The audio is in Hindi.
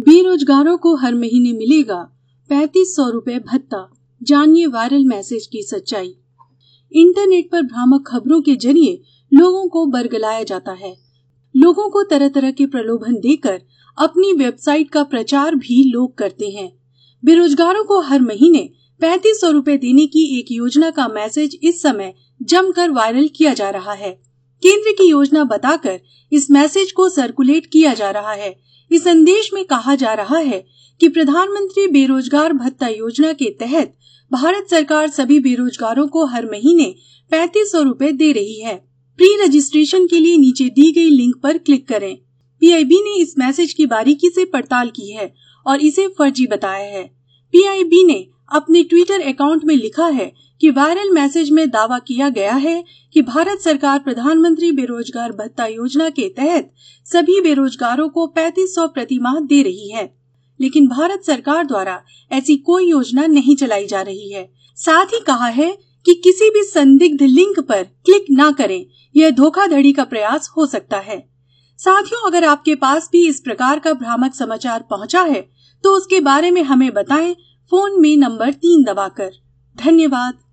बेरोजगारों को हर महीने मिलेगा 3500 रुपए भत्ता। जानिए वायरल मैसेज की सच्चाई। इंटरनेट पर भ्रामक खबरों के जरिए लोगों को बरगलाया जाता है। लोगों को तरह तरह के प्रलोभन देकर अपनी वेबसाइट का प्रचार भी लोग करते हैं। बेरोजगारों को हर महीने 3500 रुपए देने की एक योजना का मैसेज इस समय जमकर वायरल किया जा रहा है। केंद्र की योजना बताकर इस मैसेज को सर्कुलेट किया जा रहा है। इस संदेश में कहा जा रहा है कि प्रधानमंत्री बेरोजगार भत्ता योजना के तहत भारत सरकार सभी बेरोजगारों को हर महीने 3500 रुपए दे रही है। प्री रजिस्ट्रेशन के लिए नीचे दी गई लिंक पर क्लिक करें। पीआईबी ने इस मैसेज की बारीकी से पड़ताल की है और इसे फर्जी बताया है। पीआईबी ने अपने ट्विटर अकाउंट में लिखा है कि वायरल मैसेज में दावा किया गया है कि भारत सरकार प्रधानमंत्री बेरोजगार भत्ता योजना के तहत सभी बेरोजगारों को 3500 प्रति माह दे रही है, लेकिन भारत सरकार द्वारा ऐसी कोई योजना नहीं चलाई जा रही है। साथ ही कहा है कि किसी भी संदिग्ध लिंक पर क्लिक न करें, यह धोखाधड़ी का प्रयास हो सकता है। साथियों, अगर आपके पास भी इस प्रकार का भ्रामक समाचार पहुंचा है तो उसके बारे में हमें बताएं फोन में नंबर 3 दबाकर। धन्यवाद।